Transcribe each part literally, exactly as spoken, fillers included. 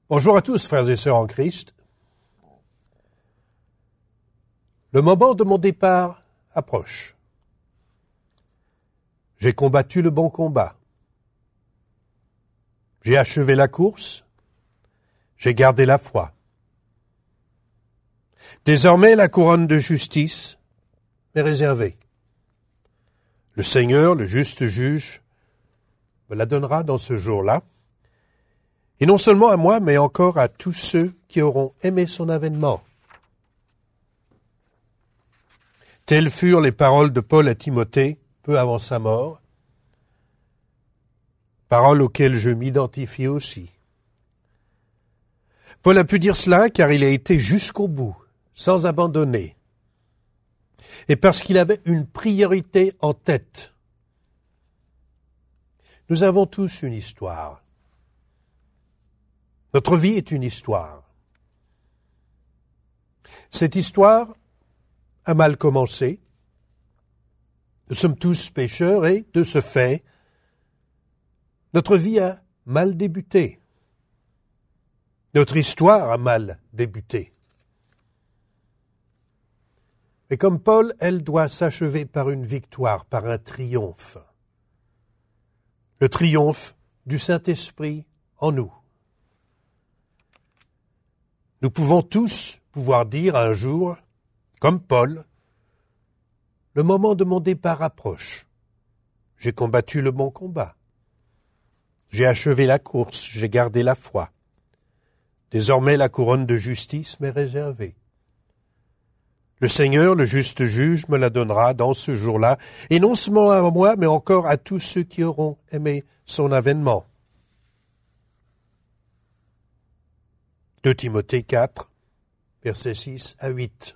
Bonjour à tous, frères et sœurs en Christ. Le moment de mon départ approche. J'ai combattu le bon combat. J'ai achevé la course. J'ai gardé la foi. Désormais, la couronne de justice m'est réservée. Le Seigneur, le juste juge, me la donnera dans ce jour-là. Et non seulement à moi, mais encore à tous ceux qui auront aimé son avènement. Telles furent les paroles de Paul à Timothée, peu avant sa mort, paroles auxquelles je m'identifie aussi. Paul a pu dire cela car il a été jusqu'au bout, sans abandonner, et parce qu'il avait une priorité en tête. Nous avons tous une histoire. Notre vie est une histoire. Cette histoire a mal commencé. Nous sommes tous pécheurs et, de ce fait, notre vie a mal débuté. Notre histoire a mal débuté. Et comme Paul, elle doit s'achever par une victoire, par un triomphe. Le triomphe du Saint-Esprit en nous. Nous pouvons tous pouvoir dire un jour, comme Paul, « Le moment de mon départ approche. J'ai combattu le bon combat. J'ai achevé la course, j'ai gardé la foi. Désormais la couronne de justice m'est réservée. Le Seigneur, le juste juge, me la donnera dans ce jour-là, et non seulement à moi, mais encore à tous ceux qui auront aimé son avènement. » deux Timothée quatre, versets six à huit.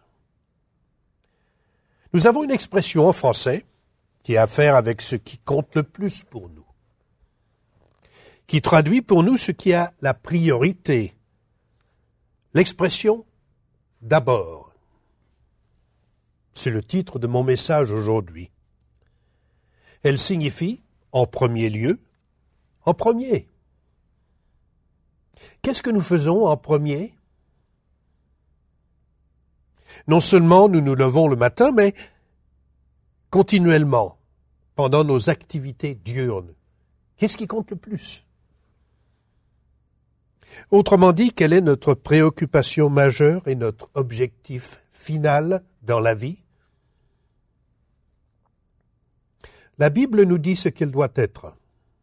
Nous avons une expression en français qui a à faire avec ce qui compte le plus pour nous, qui traduit pour nous ce qui a la priorité. L'expression « d'abord ». C'est le titre de mon message aujourd'hui. Elle signifie « en premier lieu »,« en premier ». Qu'est-ce que nous faisons en premier? Non seulement nous nous levons le matin, mais continuellement, pendant nos activités diurnes. Qu'est-ce qui compte le plus? Autrement dit, quelle est notre préoccupation majeure et notre objectif final dans la vie? La Bible nous dit ce qu'elle doit être.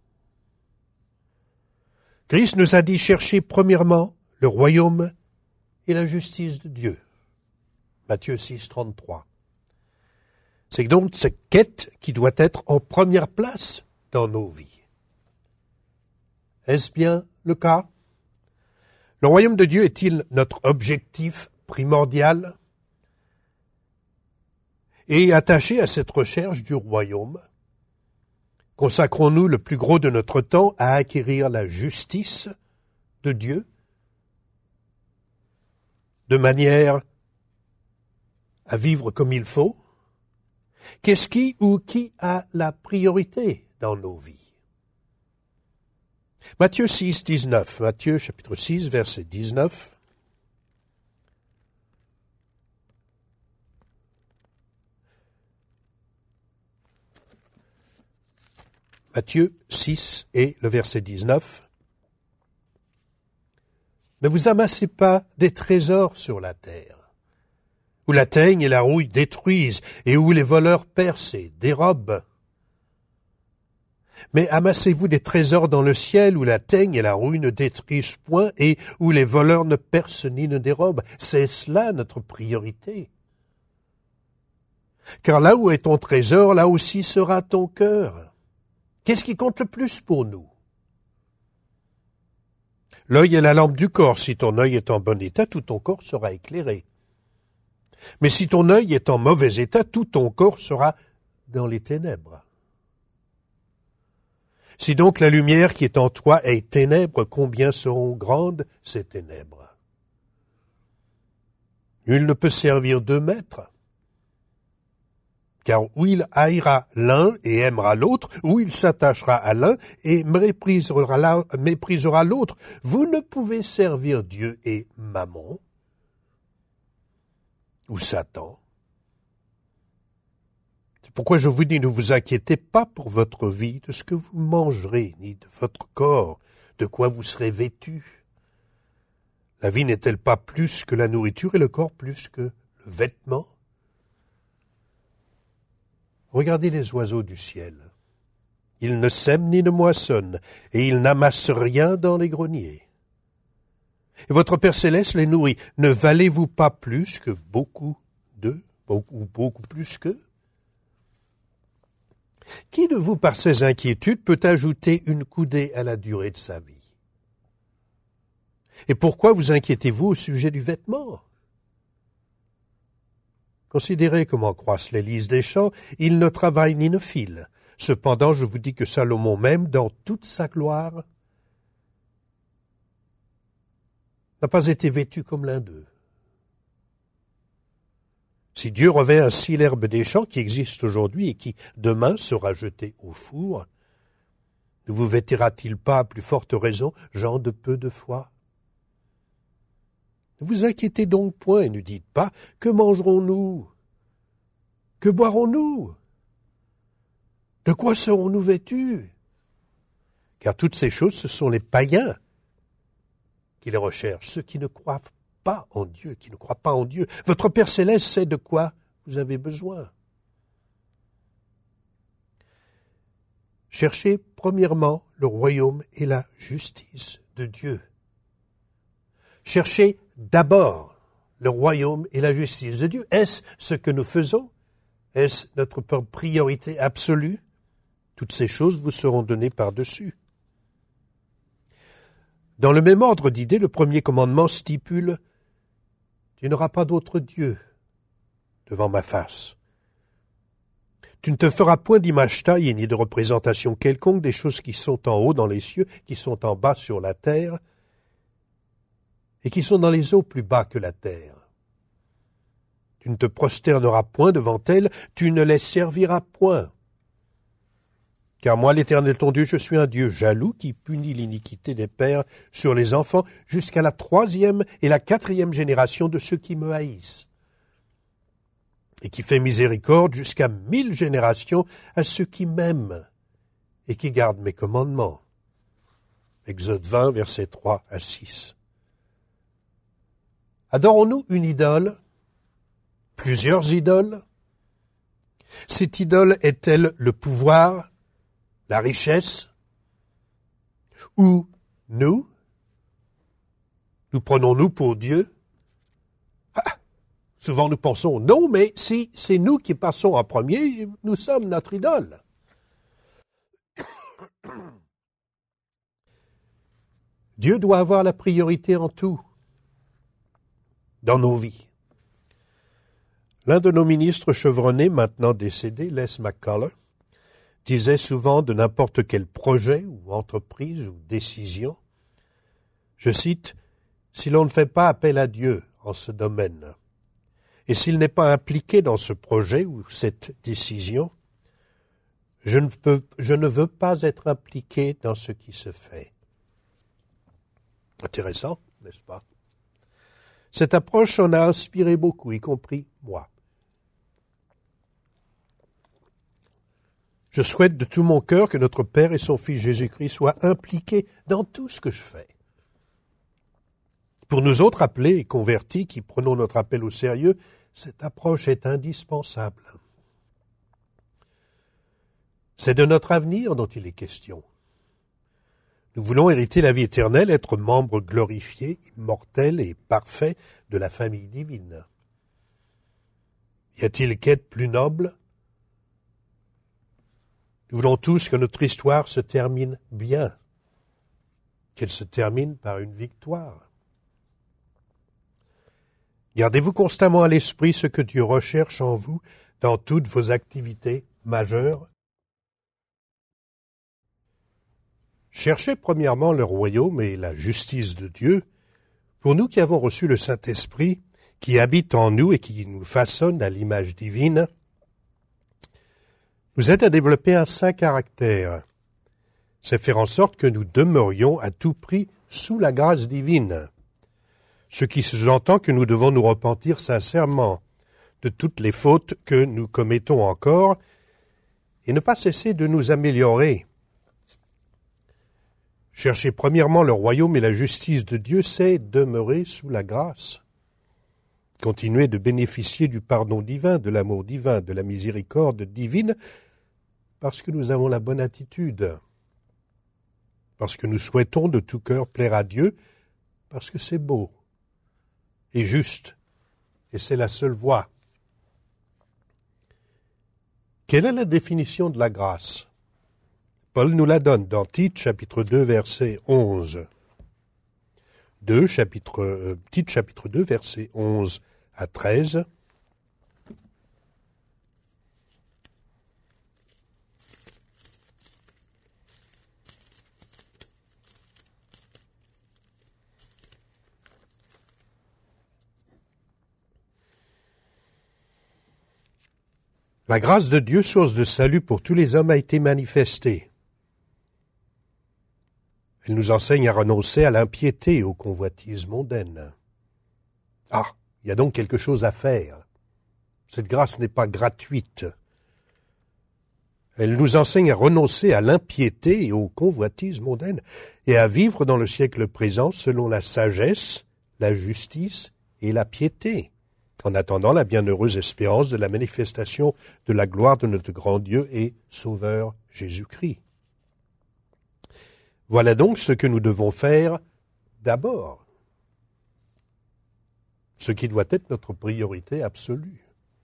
Christ nous a dit chercher premièrement le royaume et la justice de Dieu. Matthieu six, trente-trois. C'est donc cette quête qui doit être en première place dans nos vies. Est-ce bien le cas? Le royaume de Dieu est-il notre objectif primordial? Et attaché à cette recherche du royaume, consacrons-nous le plus gros de notre temps à acquérir la justice de Dieu de manière à vivre comme il faut? Qu'est-ce qui ou qui a la priorité dans nos vies? Matthieu six, dix-neuf. Matthieu chapitre six, verset dix-neuf. Matthieu six et le verset dix-neuf. Ne vous amassez pas des trésors sur la terre, où la teigne et la rouille détruisent et où les voleurs percent et dérobent. Mais amassez-vous des trésors dans le ciel où la teigne et la rouille ne détruisent point et où les voleurs ne percent ni ne dérobent. C'est cela notre priorité. Car là où est ton trésor, là aussi sera ton cœur. Qu'est-ce qui compte le plus pour nous? L'œil est la lampe du corps. Si ton œil est en bon état, tout ton corps sera éclairé. Mais si ton œil est en mauvais état, tout ton corps sera dans les ténèbres. Si donc la lumière qui est en toi est ténèbres, combien seront grandes ces ténèbres? Nul ne peut servir deux maîtres. Car ou il haïra l'un et aimera l'autre, ou il s'attachera à l'un et méprisera la- méprisera l'autre. Vous ne pouvez servir Dieu et Mammon, ou Satan. C'est pourquoi je vous dis, ne vous inquiétez pas pour votre vie, de ce que vous mangerez, ni de votre corps, de quoi vous serez vêtus. La vie n'est-elle pas plus que la nourriture et le corps plus que le vêtement? Regardez les oiseaux du ciel. Ils ne sèment ni ne moissonnent, et ils n'amassent rien dans les greniers. Et votre Père céleste les nourrit. Ne valez-vous pas plus que beaucoup d'eux, beaucoup, beaucoup plus qu'eux? Qui de vous, par ses inquiétudes, peut ajouter une coudée à la durée de sa vie? Et pourquoi vous inquiétez-vous au sujet du vêtement? Considérez comment croissent les lys des champs, ils ne travaillent ni ne filent. Cependant, je vous dis que Salomon même, dans toute sa gloire, n'a pas été vêtu comme l'un d'eux. Si Dieu revêt ainsi l'herbe des champs qui existe aujourd'hui et qui demain sera jetée au four, ne vous vêtira-t-il pas à plus forte raison, gens de peu de foi? Ne vous inquiétez donc point et ne dites pas « Que mangerons-nous? Que boirons-nous? De quoi serons-nous vêtus ?» Car toutes ces choses, ce sont les païens qui les recherchent, ceux qui ne croient pas en Dieu, qui ne croient pas en Dieu. Votre Père céleste sait de quoi vous avez besoin. Cherchez premièrement le royaume et la justice de Dieu. Cherchez d'abord le royaume et la justice de Dieu. Est-ce ce que nous faisons? Est-ce notre priorité absolue? Toutes ces choses vous seront données par-dessus. Dans le même ordre d'idées, le premier commandement stipule « Tu n'auras pas d'autre Dieu devant ma face. Tu ne te feras point d'image taillée ni de représentation quelconque des choses qui sont en haut dans les cieux, qui sont en bas sur la terre, et qui sont dans les eaux plus bas que la terre. Tu ne te prosterneras point devant elles, tu ne les serviras point. Car moi, l'Éternel ton Dieu, je suis un Dieu jaloux qui punit l'iniquité des pères sur les enfants jusqu'à la troisième et la quatrième génération de ceux qui me haïssent, et qui fait miséricorde jusqu'à mille générations à ceux qui m'aiment et qui gardent mes commandements. Exode vingt, versets trois à six. Adorons-nous une idole? Plusieurs idoles? Cette idole est-elle le pouvoir, la richesse? Ou nous? Nous prenons-nous pour Dieu? Ah, souvent nous pensons non, mais si c'est nous qui passons en premier, nous sommes notre idole. Dieu doit avoir la priorité en tout dans nos vies. L'un de nos ministres chevronnés, maintenant décédé, Les McCullough, disait souvent de n'importe quel projet ou entreprise ou décision, je cite, « Si l'on ne fait pas appel à Dieu en ce domaine, et s'il n'est pas impliqué dans ce projet ou cette décision, je ne, peux, je ne veux pas être impliqué dans ce qui se fait. » Intéressant, n'est-ce pas? Cette approche en a inspiré beaucoup, y compris moi. Je souhaite de tout mon cœur que notre Père et son Fils Jésus-Christ soient impliqués dans tout ce que je fais. Pour nous autres appelés et convertis qui prenons notre appel au sérieux, cette approche est indispensable. C'est de notre avenir dont il est question. Nous voulons hériter la vie éternelle, être membres glorifiés, immortels et parfaits de la famille divine. Y a-t-il quête plus noble? Nous voulons tous que notre histoire se termine bien, qu'elle se termine par une victoire. Gardez-vous constamment à l'esprit ce que Dieu recherche en vous dans toutes vos activités majeures. Cherchez premièrement le royaume et la justice de Dieu, pour nous qui avons reçu le Saint-Esprit, qui habite en nous et qui nous façonne à l'image divine. nous aide à développer un saint caractère. C'est faire en sorte que nous demeurions à tout prix sous la grâce divine. Ce qui sous-entend que nous devons nous repentir sincèrement de toutes les fautes que nous commettons encore et ne pas cesser de nous améliorer. Chercher premièrement le royaume et la justice de Dieu, c'est demeurer sous la grâce. Continuer de bénéficier du pardon divin, de l'amour divin, de la miséricorde divine, parce que nous avons la bonne attitude, parce que nous souhaitons de tout cœur plaire à Dieu, parce que c'est beau et juste, et c'est la seule voie. Quelle est la définition de la grâce? Paul nous la donne dans Tite, chapitre deux, verset onze. deux, chapitre, euh, Tite, chapitre deux, verset onze à treize. La grâce de Dieu, source de salut pour tous les hommes, a été manifestée. Elle nous enseigne à renoncer à l'impiété et aux convoitises mondaines. Ah, il y a donc quelque chose à faire. Cette grâce n'est pas gratuite. Elle nous enseigne à renoncer à l'impiété et aux convoitises mondaines et à vivre dans le siècle présent selon la sagesse, la justice et la piété, en attendant la bienheureuse espérance de la manifestation de la gloire de notre grand Dieu et Sauveur Jésus-Christ. Voilà donc ce que nous devons faire d'abord, ce qui doit être notre priorité absolue.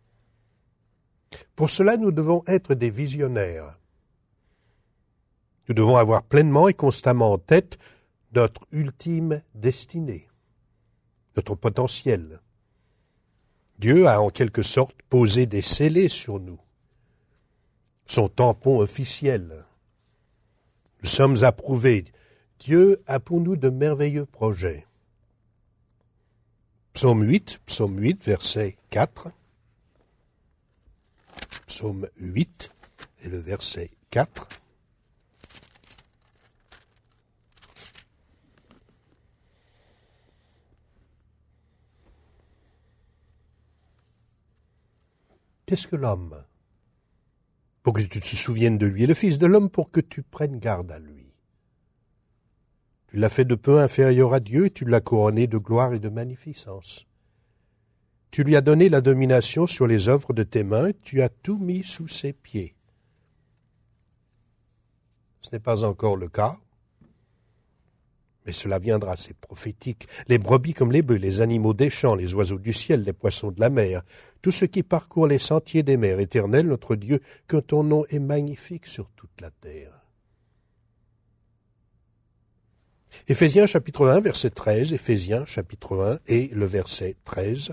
Pour cela, nous devons être des visionnaires. Nous devons avoir pleinement et constamment en tête notre ultime destinée, notre potentiel. Dieu a en quelque sorte posé des scellés sur nous, son tampon officiel. Nous sommes approuvés. Dieu a pour nous de merveilleux projets. Psaume huit, psaume huit, verset quatre. Psaume huit et le verset quatre. Qu'est-ce que l'homme? Pour que tu te souviennes de lui, et le Fils de l'homme pour que tu prennes garde à lui. Tu l'as fait de peu inférieur à Dieu, et tu l'as couronné de gloire et de magnificence. Tu lui as donné la domination sur les œuvres de tes mains, et tu as tout mis sous ses pieds. Ce n'est pas encore le cas, mais cela viendra, c'est prophétique. Les brebis comme les bœufs, les animaux des champs, les oiseaux du ciel, les poissons de la mer, tout ce qui parcourt les sentiers des mers, Éternel, notre Dieu, que ton nom est magnifique sur toute la terre. Éphésiens chapitre un, verset treize, Éphésiens chapitre un et le verset treize.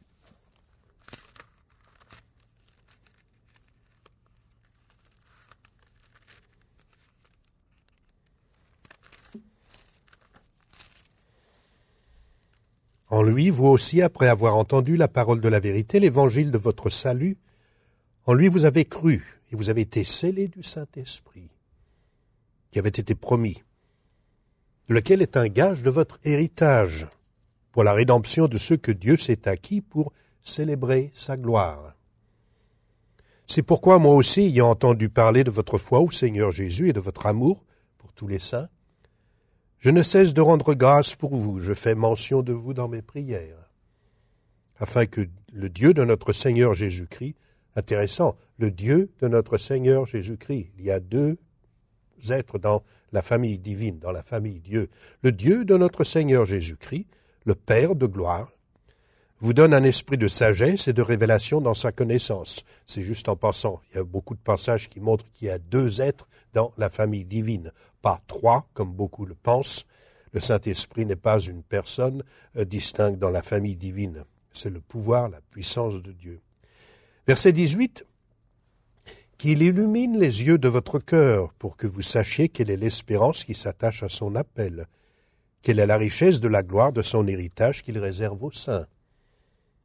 En lui, vous aussi, après avoir entendu la parole de la vérité, l'évangile de votre salut, en lui vous avez cru, et vous avez été scellés du Saint-Esprit, qui avait été promis, lequel est un gage de votre héritage, pour la rédemption de ceux que Dieu s'est acquis pour célébrer sa gloire. C'est pourquoi moi aussi, ayant entendu parler de votre foi au Seigneur Jésus et de votre amour pour tous les saints, je ne cesse de rendre grâce pour vous, je fais mention de vous dans mes prières, afin que le Dieu de notre Seigneur Jésus-Christ, intéressant, le Dieu de notre Seigneur Jésus-Christ, il y a deux êtres dans la famille divine, dans la famille Dieu, le Dieu de notre Seigneur Jésus-Christ, le Père de gloire, vous donne un esprit de sagesse et de révélation dans sa connaissance. C'est juste en passant, il y a beaucoup de passages qui montrent qu'il y a deux êtres dans la famille divine, pas trois, comme beaucoup le pensent. Le Saint-Esprit n'est pas une personne euh, distincte dans la famille divine. C'est le pouvoir, la puissance de Dieu. Verset dix-huit. Qu'il illumine les yeux de votre cœur pour que vous sachiez quelle est l'espérance qui s'attache à son appel, quelle est la richesse de la gloire de son héritage qu'il réserve aux saints,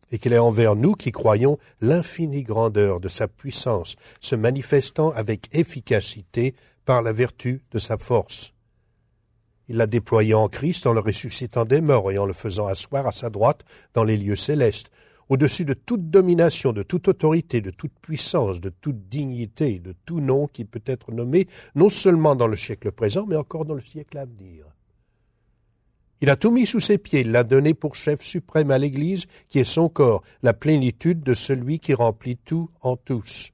et qu'il est envers nous qui croyons l'infinie grandeur de sa puissance, se manifestant avec efficacité par la vertu de sa force. Il l'a déployé en Christ en le ressuscitant des morts et en le faisant asseoir à sa droite dans les lieux célestes, au-dessus de toute domination, de toute autorité, de toute puissance, de toute dignité, de tout nom qui peut être nommé, non seulement dans le siècle présent, mais encore dans le siècle à venir. Il a tout mis sous ses pieds, il l'a donné pour chef suprême à l'Église, qui est son corps, la plénitude de celui qui remplit tout en tous.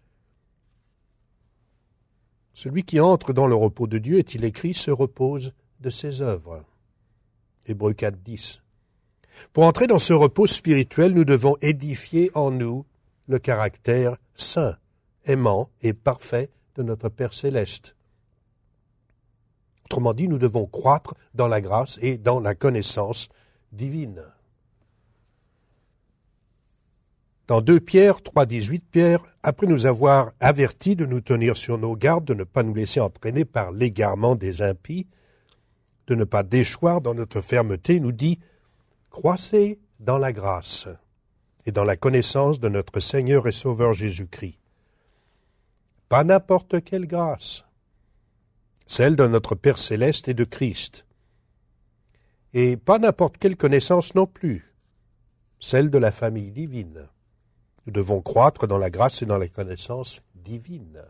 Celui qui entre dans le repos de Dieu, est-il écrit, se repose de ses œuvres. Hébreux quatre, dix. Pour entrer dans ce repos spirituel, nous devons édifier en nous le caractère saint, aimant et parfait de notre Père céleste. Autrement dit, nous devons croître dans la grâce et dans la connaissance divine. Dans deux Pierre trois, dix-huit, Pierre, après nous avoir avertis de nous tenir sur nos gardes, de ne pas nous laisser entraîner par l'égarement des impies, de ne pas déchoir dans notre fermeté, nous dit « Croissez dans la grâce et dans la connaissance de notre Seigneur et Sauveur Jésus-Christ. » Pas n'importe quelle grâce, celle de notre Père céleste et de Christ. Et pas n'importe quelle connaissance non plus, celle de la famille divine. Nous devons croître dans la grâce et dans la connaissance divine.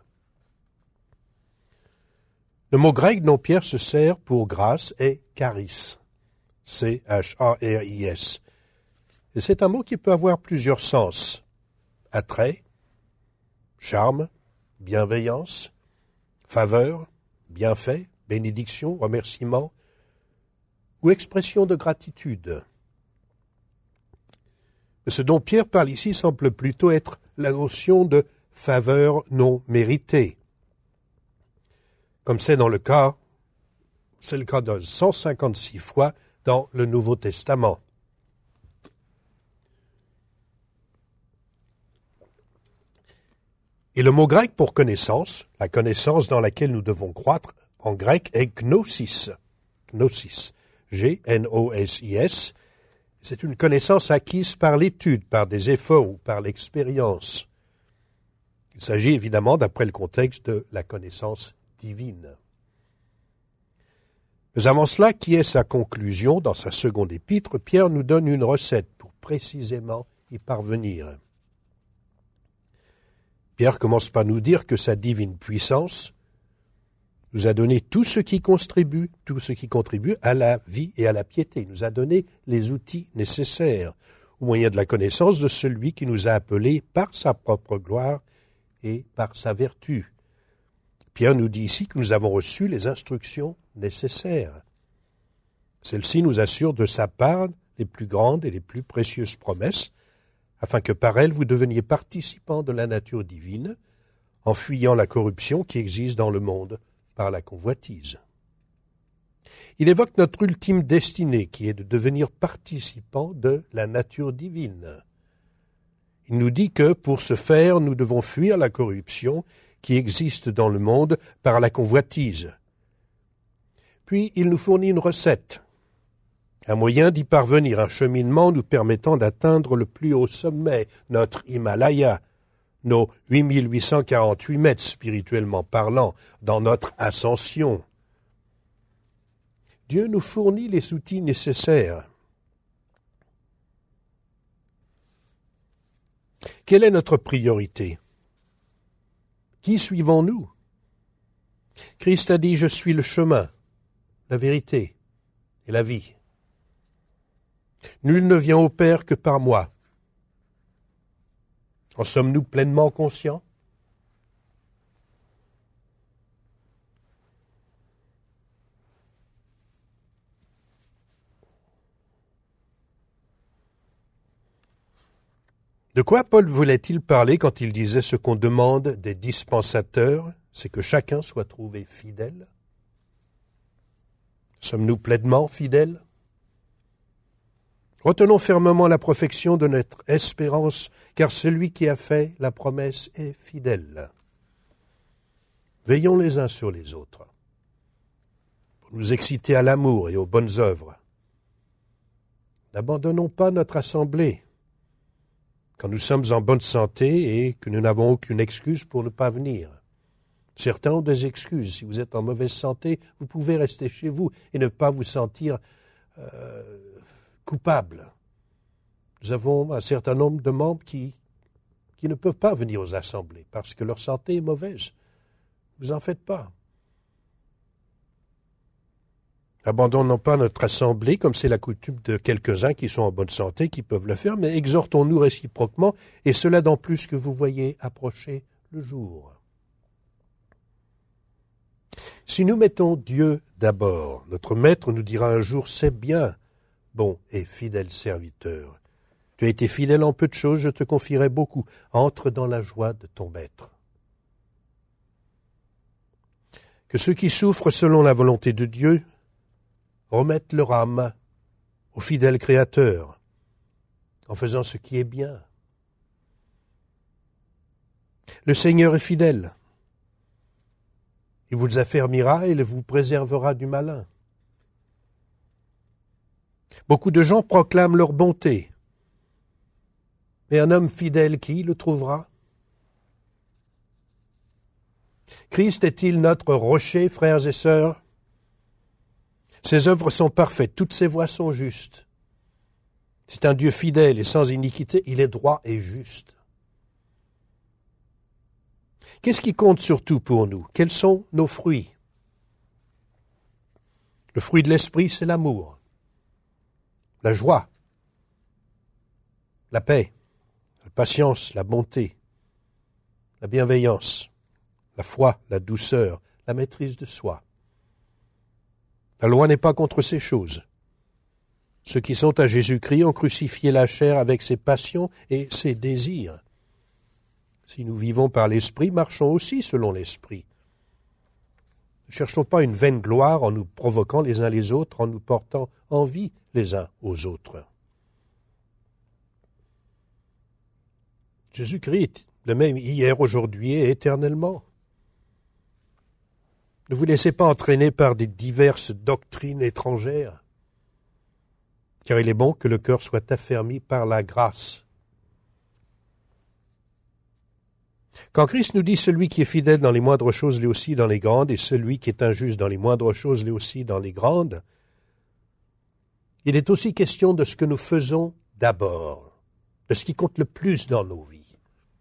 Le mot grec dont Pierre se sert pour grâce est charis, C H A R I S. Et c'est un mot qui peut avoir plusieurs sens. Attrait, charme, bienveillance, faveur, bienfait, bénédiction, remerciement ou expression de gratitude. Mais ce dont Pierre parle ici semble plutôt être la notion de faveur non méritée. Comme c'est dans le cas, c'est le cas de cent cinquante-six fois dans le Nouveau Testament. Et le mot grec pour connaissance, la connaissance dans laquelle nous devons croître, en grec est gnosis. Gnosis. G N O S I S. C'est une connaissance acquise par l'étude, par des efforts ou par l'expérience. Il s'agit évidemment, d'après le contexte, de la connaissance divine. Mais avant cela, qui est sa conclusion dans sa seconde épître, Pierre nous donne une recette pour précisément y parvenir. Pierre commence par nous dire que sa divine puissance nous a donné tout ce qui contribue, tout ce qui contribue à la vie et à la piété. Il nous a donné les outils nécessaires au moyen de la connaissance de celui qui nous a appelés par sa propre gloire et par sa vertu. Pierre nous dit ici que nous avons reçu les instructions nécessaires. Celles-ci nous assurent de sa part les plus grandes et les plus précieuses promesses, afin que par elles vous deveniez participants de la nature divine, en fuyant la corruption qui existe dans le monde par la convoitise. Il évoque notre ultime destinée, qui est de devenir participants de la nature divine. Il nous dit que, pour ce faire, nous devons fuir la corruption qui existe dans le monde par la convoitise. Puis, il nous fournit une recette, un moyen d'y parvenir, un cheminement nous permettant d'atteindre le plus haut sommet, notre Himalaya, nos huit mille huit cent quarante-huit mètres spirituellement parlant, dans notre ascension. Dieu nous fournit les outils nécessaires. Quelle est notre priorité? Qui suivons-nous? Christ a dit « Je suis le chemin, la vérité et la vie. Nul ne vient au Père que par moi. » En sommes-nous pleinement conscients? De quoi Paul voulait-il parler quand il disait ce qu'on demande des dispensateurs, c'est que chacun soit trouvé fidèle? Sommes-nous pleinement fidèles? Retenons fermement la perfection de notre espérance, car celui qui a fait la promesse est fidèle. Veillons les uns sur les autres, pour nous exciter à l'amour et aux bonnes œuvres. N'abandonnons pas notre assemblée, quand nous sommes en bonne santé et que nous n'avons aucune excuse pour ne pas venir. Certains ont des excuses. Si vous êtes en mauvaise santé, vous pouvez rester chez vous et ne pas vous sentir euh, coupable. Nous avons un certain nombre de membres qui, qui ne peuvent pas venir aux assemblées parce que leur santé est mauvaise. Vous en faites pas. Abandonnons pas notre assemblée comme c'est la coutume de quelques-uns qui sont en bonne santé, qui peuvent le faire, mais exhortons-nous réciproquement, et cela dans plus que vous voyez approcher le jour. Si nous mettons Dieu d'abord, notre Maître nous dira un jour, c'est bien, bon et fidèle serviteur. Tu as été fidèle en peu de choses, je te confierai beaucoup. Entre dans la joie de ton Maître. Que ceux qui souffrent selon la volonté de Dieu remettent leur âme au fidèle Créateur, en faisant ce qui est bien. Le Seigneur est fidèle. Il vous affermira et il vous préservera du malin. Beaucoup de gens proclament leur bonté. Mais un homme fidèle, qui le trouvera? Christ est-il notre rocher, frères et sœurs? Ses œuvres sont parfaites, toutes ses voies sont justes. C'est un Dieu fidèle et sans iniquité, il est droit et juste. Qu'est-ce qui compte surtout pour nous? Quels sont nos fruits? Le fruit de l'esprit, c'est l'amour, la joie, la paix, la patience, la bonté, la bienveillance, la foi, la douceur, la maîtrise de soi. La loi n'est pas contre ces choses. Ceux qui sont à Jésus-Christ ont crucifié la chair avec ses passions et ses désirs. Si nous vivons par l'Esprit, marchons aussi selon l'Esprit. Ne cherchons pas une vaine gloire en nous provoquant les uns les autres, en nous portant envie les uns aux autres. Jésus-Christ, le même hier, aujourd'hui et éternellement. Ne vous laissez pas entraîner par des diverses doctrines étrangères, car il est bon que le cœur soit affermi par la grâce. Quand Christ nous dit « Celui qui est fidèle dans les moindres choses, l'est aussi dans les grandes, et celui qui est injuste dans les moindres choses, l'est aussi dans les grandes », il est aussi question de ce que nous faisons d'abord, de ce qui compte le plus dans nos vies,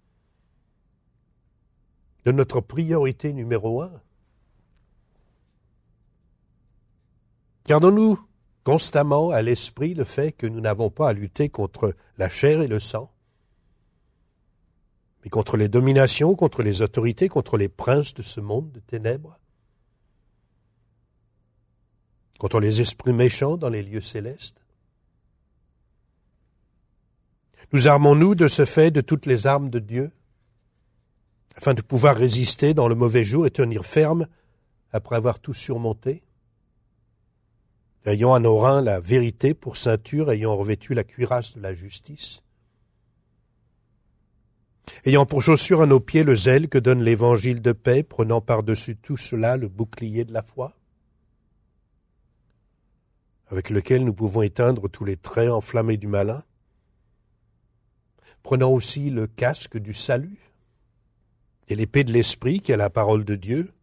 de notre priorité numéro un. Gardons-nous constamment à l'esprit le fait que nous n'avons pas à lutter contre la chair et le sang, mais contre les dominations, contre les autorités, contre les princes de ce monde de ténèbres, contre les esprits méchants dans les lieux célestes. Nous armons-nous de ce fait de toutes les armes de Dieu, afin de pouvoir résister dans le mauvais jour et tenir ferme après avoir tout surmonté. Ayant à nos reins la vérité pour ceinture, ayant revêtu la cuirasse de la justice, ayant pour chaussure à nos pieds le zèle que donne l'évangile de paix, prenant par-dessus tout cela le bouclier de la foi, avec lequel nous pouvons éteindre tous les traits enflammés du malin, prenant aussi le casque du salut et l'épée de l'esprit qui est la parole de Dieu.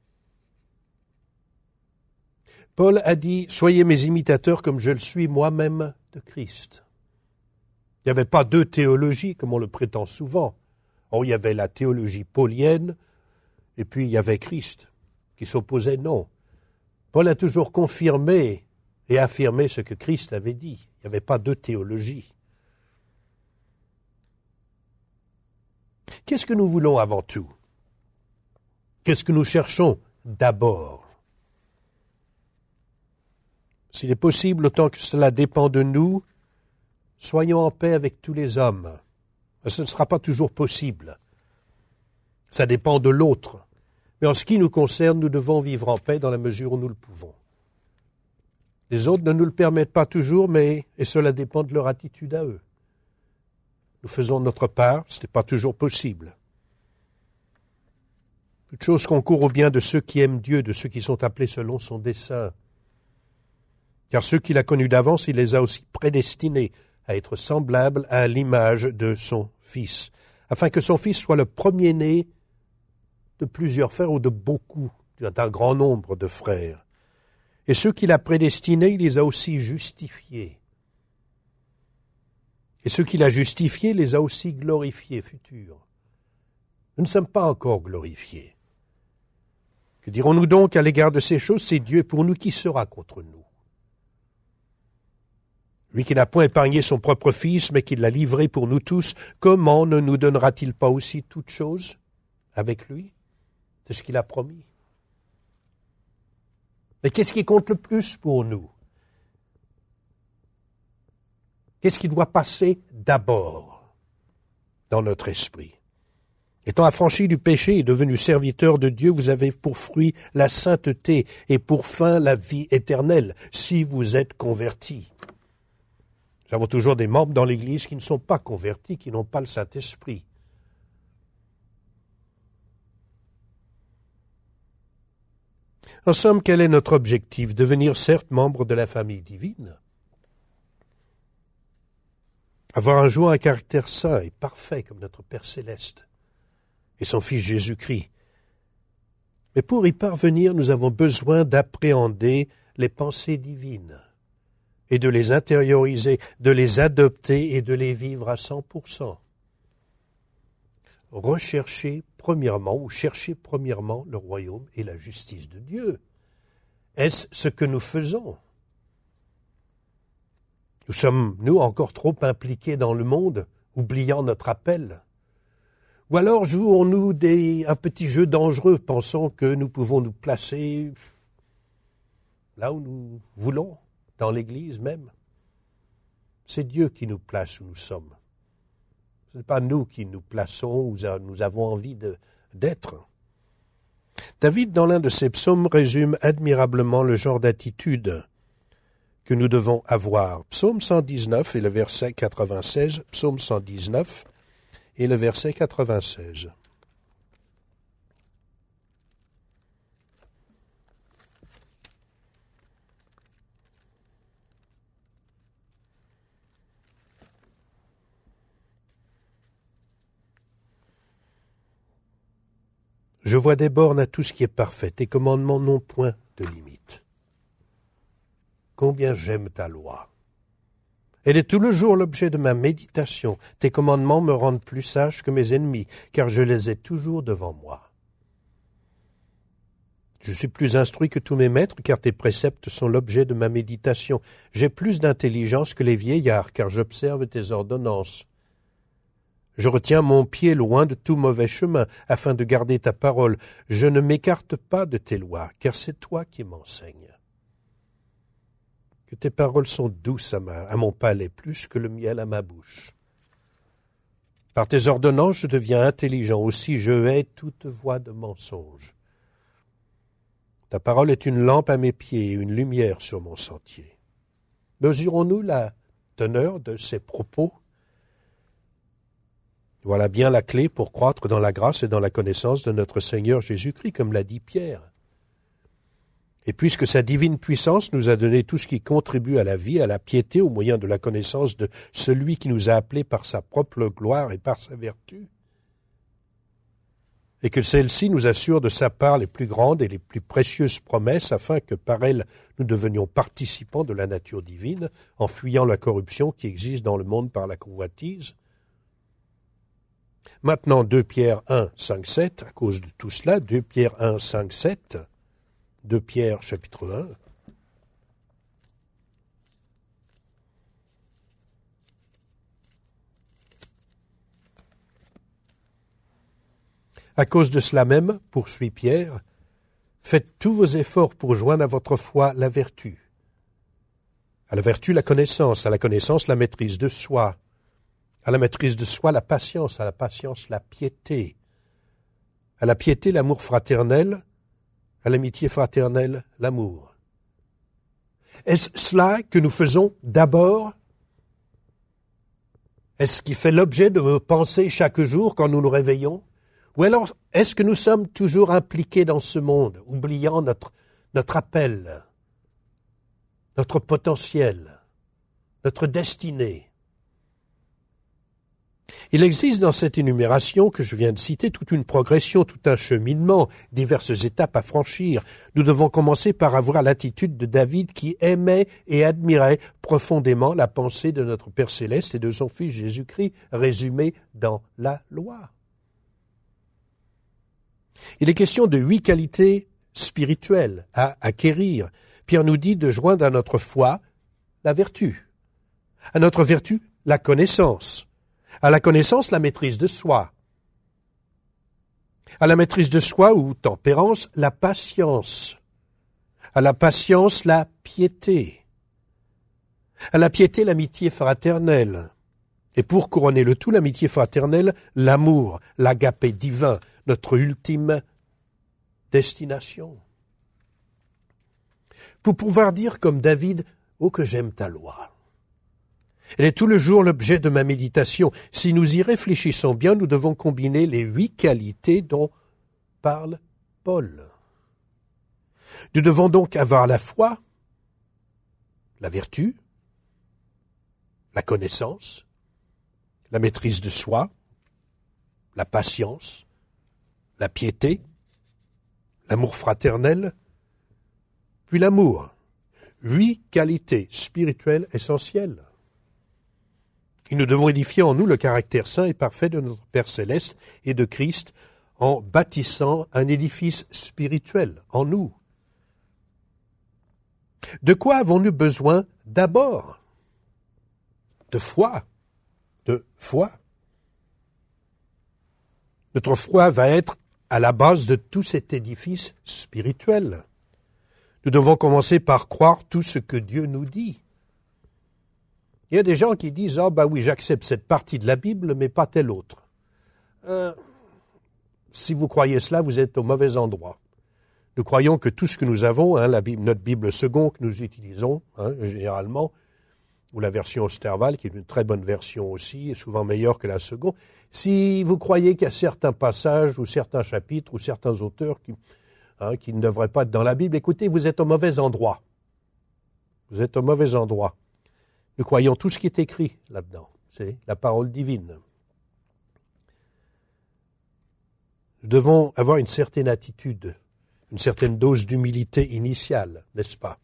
Paul a dit « Soyez mes imitateurs comme je le suis moi-même de Christ ». Il n'y avait pas deux théologies comme on le prétend souvent. Or, il y avait la théologie paulienne et puis il y avait Christ qui s'opposait. Non. Paul a toujours confirmé et affirmé ce que Christ avait dit. Il n'y avait pas deux théologies. Qu'est-ce que nous voulons avant tout? Qu'est-ce que nous cherchons d'abord? S'il est possible, autant que cela dépend de nous, soyons en paix avec tous les hommes. Ce ne sera pas toujours possible. Ça dépend de l'autre. Mais en ce qui nous concerne, nous devons vivre en paix dans la mesure où nous le pouvons. Les autres ne nous le permettent pas toujours, mais et cela dépend de leur attitude à eux. Nous faisons notre part, ce n'est pas toujours possible. Toute chose concourt au bien de ceux qui aiment Dieu, de ceux qui sont appelés selon son dessein. Car ceux qu'il a connus d'avance, il les a aussi prédestinés à être semblable à l'image de son Fils, afin que son Fils soit le premier-né de plusieurs frères ou de beaucoup, d'un grand nombre de frères. Et ceux qu'il a prédestinés, il les a aussi justifiés. Et ceux qu'il a justifiés, les a aussi glorifiés, futurs. Nous ne sommes pas encore glorifiés. Que dirons-nous donc à l'égard de ces choses? C'est Dieu pour nous, qui sera contre nous? Lui qui n'a point épargné son propre Fils, mais qui l'a livré pour nous tous, comment ne nous donnera-t-il pas aussi toutes choses avec lui? C'est ce qu'il a promis. Mais qu'est-ce qui compte le plus pour nous? Qu'est-ce qui doit passer d'abord dans notre esprit? Étant affranchi du péché et devenu serviteur de Dieu, vous avez pour fruit la sainteté et pour fin la vie éternelle, si vous êtes convertis. Nous avons toujours des membres dans l'Église qui ne sont pas convertis, qui n'ont pas le Saint-Esprit. En somme, quel est notre objectif? Devenir certes membre de la famille divine, avoir un jour un caractère saint et parfait comme notre Père Céleste et son Fils Jésus-Christ. Mais pour y parvenir, nous avons besoin d'appréhender les pensées divines et de les intérioriser, de les adopter et de les vivre à cent pour cent. Rechercher premièrement, ou chercher premièrement le royaume et la justice de Dieu. Est-ce ce que nous faisons? Nous sommes, nous, encore trop impliqués dans le monde, oubliant notre appel? Ou alors jouons-nous des, un petit jeu dangereux, pensant que nous pouvons nous placer là où nous voulons, dans l'Église même? C'est Dieu qui nous place où nous sommes. Ce n'est pas nous qui nous plaçons où nous avons envie de, d'être. David, dans l'un de ses psaumes, résume admirablement le genre d'attitude que nous devons avoir. Psaume cent dix-neuf et le verset quatre-vingt-seize. Psaume cent dix-neuf et le verset quatre-vingt-seize. Je vois des bornes à tout ce qui est parfait. Tes commandements n'ont point de limite. Combien j'aime ta loi. Elle est tout le jour l'objet de ma méditation. Tes commandements me rendent plus sage que mes ennemis, car je les ai toujours devant moi. Je suis plus instruit que tous mes maîtres, car tes préceptes sont l'objet de ma méditation. J'ai plus d'intelligence que les vieillards, car j'observe tes ordonnances. Je retiens mon pied loin de tout mauvais chemin, afin de garder ta parole. Je ne m'écarte pas de tes lois, car c'est toi qui m'enseignes. Que tes paroles sont douces à, ma, à mon palais, plus que le miel à ma bouche. Par tes ordonnances, je deviens intelligent. Aussi, je hais toute voie de mensonge. Ta parole est une lampe à mes pieds et une lumière sur mon sentier. Mesurons-nous la teneur de ces propos? Voilà bien la clé pour croître dans la grâce et dans la connaissance de notre Seigneur Jésus-Christ, comme l'a dit Pierre. Et puisque sa divine puissance nous a donné tout ce qui contribue à la vie, à la piété, au moyen de la connaissance de celui qui nous a appelés par sa propre gloire et par sa vertu, et que celle-ci nous assure de sa part les plus grandes et les plus précieuses promesses, afin que par elles nous devenions participants de la nature divine, en fuyant la corruption qui existe dans le monde par la convoitise. Maintenant, deux Pierre un, cinq, sept, à cause de tout cela, deux Pierre un, cinq, sept, deux Pierre chapitre un. À cause de cela même, poursuit Pierre, faites tous vos efforts pour joindre à votre foi la vertu. À la vertu, la connaissance, à la connaissance, la maîtrise de soi, à la maîtrise de soi, la patience, à la patience, la piété, à la piété, l'amour fraternel, à l'amitié fraternelle, l'amour. Est-ce cela que nous faisons d'abord? Est-ce ce qui fait l'objet de nos pensées chaque jour quand nous nous réveillons? Ou alors, est-ce que nous sommes toujours impliqués dans ce monde, oubliant notre, notre appel, notre potentiel, notre destinée? Il existe dans cette énumération que je viens de citer toute une progression, tout un cheminement, diverses étapes à franchir. Nous devons commencer par avoir l'attitude de David qui aimait et admirait profondément la pensée de notre Père Céleste et de son Fils Jésus-Christ, résumée dans la loi. Il est question de huit qualités spirituelles à acquérir. Pierre nous dit de joindre à notre foi la vertu, à notre vertu la connaissance, à la connaissance la maîtrise de soi, à la maîtrise de soi ou tempérance la patience, à la patience la piété, à la piété l'amitié fraternelle, et pour couronner le tout l'amitié fraternelle, l'amour, l'agapé divin, notre ultime destination. Pour pouvoir dire comme David, « Oh que j'aime ta loi ». Elle est tout le jour l'objet de ma méditation. Si nous y réfléchissons bien, nous devons combiner les huit qualités dont parle Paul. Nous devons donc avoir la foi, la vertu, la connaissance, la maîtrise de soi, la patience, la piété, l'amour fraternel, puis l'amour. Huit qualités spirituelles essentielles. Et nous devons édifier en nous le caractère saint et parfait de notre Père Céleste et de Christ en bâtissant un édifice spirituel en nous. De quoi avons-nous besoin d'abord? De foi. De foi. Notre foi va être à la base de tout cet édifice spirituel. Nous devons commencer par croire tout ce que Dieu nous dit. Il y a des gens qui disent « Ah, bah oui, j'accepte cette partie de la Bible, mais pas telle autre. Euh, » Si vous croyez cela, vous êtes au mauvais endroit. Nous croyons que tout ce que nous avons, hein, la Bible, notre Bible seconde que nous utilisons, hein, généralement, ou la version Osterwald, qui est une très bonne version aussi, et souvent meilleure que la seconde, si vous croyez qu'il y a certains passages, ou certains chapitres, ou certains auteurs qui, hein, qui ne devraient pas être dans la Bible, écoutez, vous êtes au mauvais endroit. Vous êtes au mauvais endroit. Nous croyons tout ce qui est écrit là-dedans. C'est la parole divine. Nous devons avoir une certaine attitude, une certaine dose d'humilité initiale, n'est-ce pas?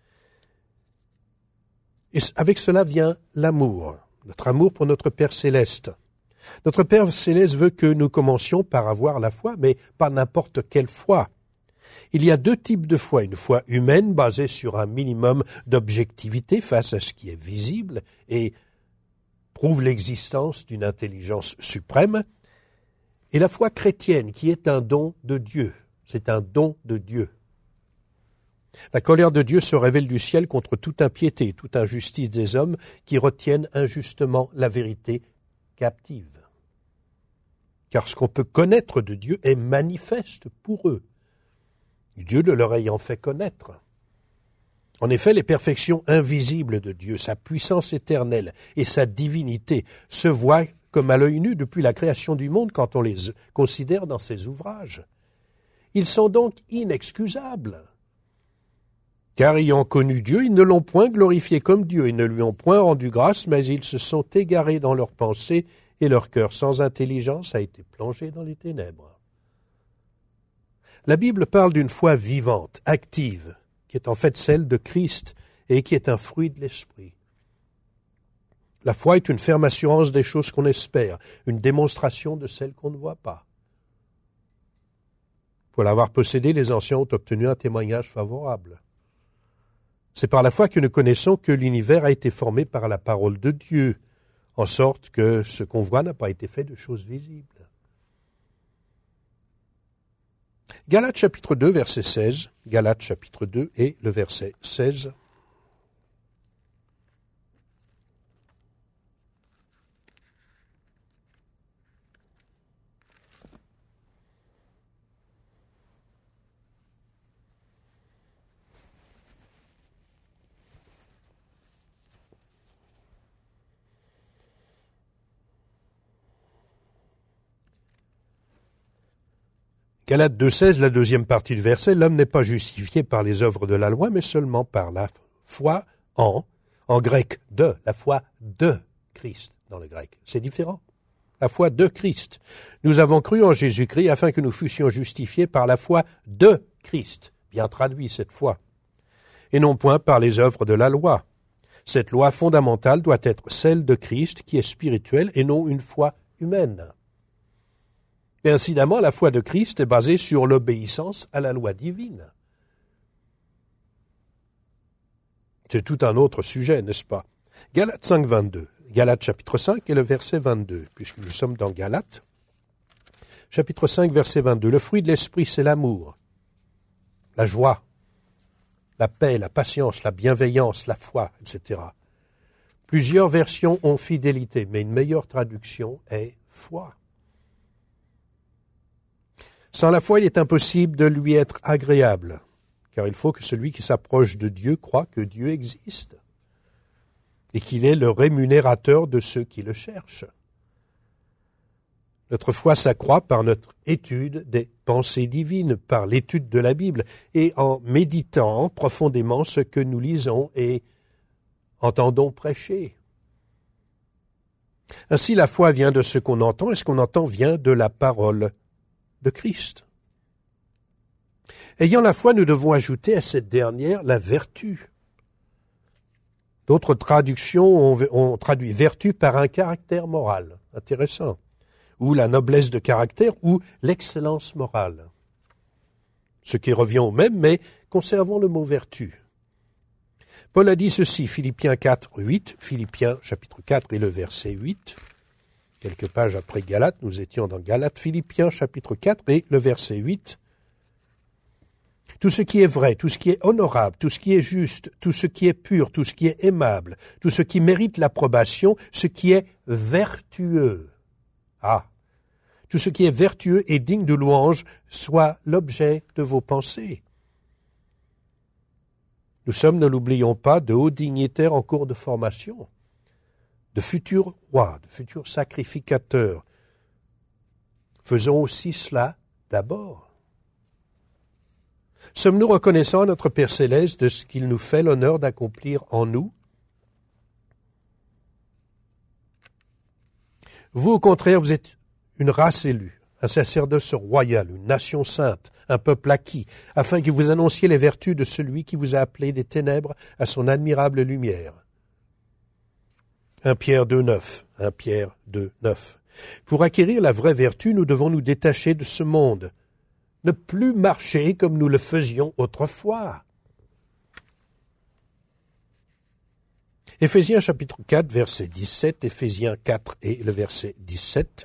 Et avec cela vient l'amour, notre amour pour notre Père Céleste. Notre Père Céleste veut que nous commencions par avoir la foi, mais pas n'importe quelle foi. Il y a deux types de foi, une foi humaine basée sur un minimum d'objectivité face à ce qui est visible et prouve l'existence d'une intelligence suprême, et la foi chrétienne qui est un don de Dieu. C'est un don de Dieu. La colère de Dieu se révèle du ciel contre toute impiété et toute injustice des hommes qui retiennent injustement la vérité captive. Car ce qu'on peut connaître de Dieu est manifeste pour eux, Dieu le leur ayant fait connaître. En effet, les perfections invisibles de Dieu, sa puissance éternelle et sa divinité se voient comme à l'œil nu depuis la création du monde quand on les considère dans ses ouvrages. Ils sont donc inexcusables. Car ayant connu Dieu, ils ne l'ont point glorifié comme Dieu, ils ne lui ont point rendu grâce, mais ils se sont égarés dans leurs pensées et leur cœur sans intelligence a été plongé dans les ténèbres. La Bible parle d'une foi vivante, active, qui est en fait celle de Christ et qui est un fruit de l'Esprit. La foi est une ferme assurance des choses qu'on espère, une démonstration de celles qu'on ne voit pas. Pour l'avoir possédé, les anciens ont obtenu un témoignage favorable. C'est par la foi que nous connaissons que l'univers a été formé par la parole de Dieu, en sorte que ce qu'on voit n'a pas été fait de choses visibles. Galates chapitre deux, verset seize, Galates chapitre deux et le verset seize. Galates deux seize, la deuxième partie du verset, l'homme n'est pas justifié par les œuvres de la loi, mais seulement par la foi en, en grec, de, la foi de Christ dans le grec. C'est différent. la foi de Christ. Nous avons cru en Jésus-Christ afin que nous fussions justifiés par la foi de Christ, bien traduit cette fois, et non point par les œuvres de la loi. Cette loi fondamentale doit être celle de Christ qui est spirituelle et non une foi humaine. Et incidemment, la foi de Christ est basée sur l'obéissance à la loi divine. C'est tout un autre sujet, n'est-ce pas? Galates cinq, vingt-deux. Galates chapitre cinq et le verset vingt-deux, puisque nous sommes dans Galates. Chapitre cinq, verset vingt-deux. Le fruit de l'esprit, c'est l'amour, la joie, la paix, la patience, la bienveillance, la foi, et cetera. Plusieurs versions ont fidélité, mais une meilleure traduction est foi. Sans la foi, il est impossible de lui être agréable, car il faut que celui qui s'approche de Dieu croie que Dieu existe et qu'il est le rémunérateur de ceux qui le cherchent. Notre foi s'accroît par notre étude des pensées divines, par l'étude de la Bible, et en méditant profondément ce que nous lisons et entendons prêcher. Ainsi, la foi vient de ce qu'on entend, et ce qu'on entend vient de la parole de Christ. Ayant la foi, nous devons ajouter à cette dernière la vertu. D'autres traductions ont, ont traduit vertu par un caractère moral, intéressant, ou la noblesse de caractère, ou l'excellence morale. Ce qui revient au même, mais conservons le mot vertu. Paul a dit ceci, Philippiens quatre, huit, Philippiens chapitre quatre et le verset huit, quelques pages après Galates, nous étions dans Galates, Philippiens chapitre quatre et le verset huit. Tout ce qui est vrai, tout ce qui est honorable, tout ce qui est juste, tout ce qui est pur, tout ce qui est aimable, tout ce qui mérite l'approbation, ce qui est vertueux. Ah, tout ce qui est vertueux et digne de louange soit l'objet de vos pensées. Nous sommes, ne l'oublions pas, de hauts dignitaires en cours de formation, de futurs rois, de futurs sacrificateurs. Faisons aussi cela d'abord. Sommes-nous reconnaissants à notre Père Céleste de ce qu'il nous fait l'honneur d'accomplir en nous? Vous, au contraire, vous êtes une race élue, un sacerdoce royal, une nation sainte, un peuple acquis, afin que vous annonciez les vertus de celui qui vous a appelé des ténèbres à son admirable lumière. un Pierre deux, neuf. un Pierre deux, neuf. Pour acquérir la vraie vertu, nous devons nous détacher de ce monde, ne plus marcher comme nous le faisions autrefois. Éphésiens chapitre quatre, verset dix-sept, Éphésiens quatre et le verset dix-sept.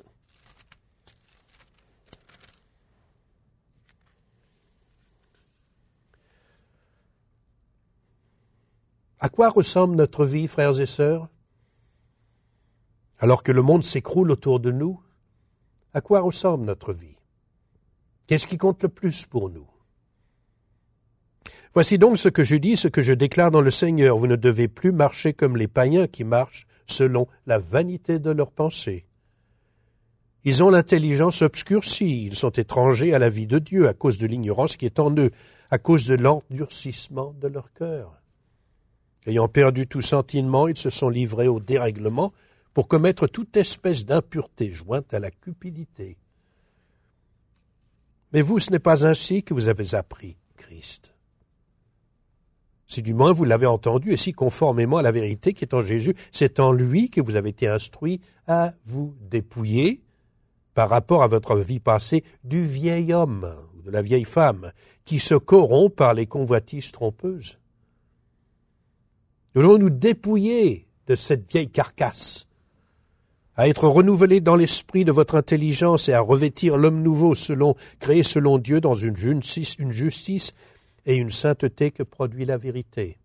À quoi ressemble notre vie, frères et sœurs? Alors que le monde s'écroule autour de nous, à quoi ressemble notre vie? Qu'est-ce qui compte le plus pour nous? Voici donc ce que je dis, ce que je déclare dans le Seigneur. Vous ne devez plus marcher comme les païens qui marchent selon la vanité de leurs pensées. Ils ont l'intelligence obscurcie, ils sont étrangers à la vie de Dieu à cause de l'ignorance qui est en eux, à cause de l'endurcissement de leur cœur. Ayant perdu tout sentiment, ils se sont livrés au dérèglement pour commettre toute espèce d'impureté jointe à la cupidité. Mais vous, ce n'est pas ainsi que vous avez appris Christ. Si du moins vous l'avez entendu, et si conformément à la vérité qui est en Jésus, c'est en lui que vous avez été instruits à vous dépouiller, par rapport à votre vie passée, du vieil homme ou de la vieille femme, qui se corrompt par les convoitises trompeuses. Nous devons nous dépouiller de cette vieille carcasse, à être renouvelés dans l'esprit de votre intelligence et à revêtir l'homme nouveau selon, créé selon Dieu dans une justice, une justice et une sainteté que produit la vérité.